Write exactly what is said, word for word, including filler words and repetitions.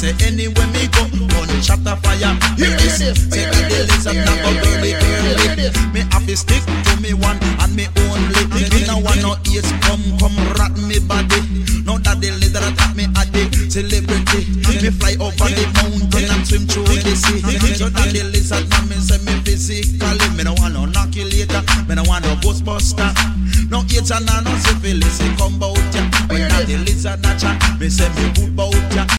say anywhere me go, gun shot a fire. Hear this, say that the lizard not go girly girly. Me have to stick to me one and me only. Me no want no ears come come rat me body. Now that the lizard attack me a the celebrity. Me fly over the mountain and swim through the sea. So that the lizard man me say me physically. Me no want no knockulator, me no want no ghostbuster. No H and no syphilis, it come bout ya. When that the lizard a chat, me say me good bout ya.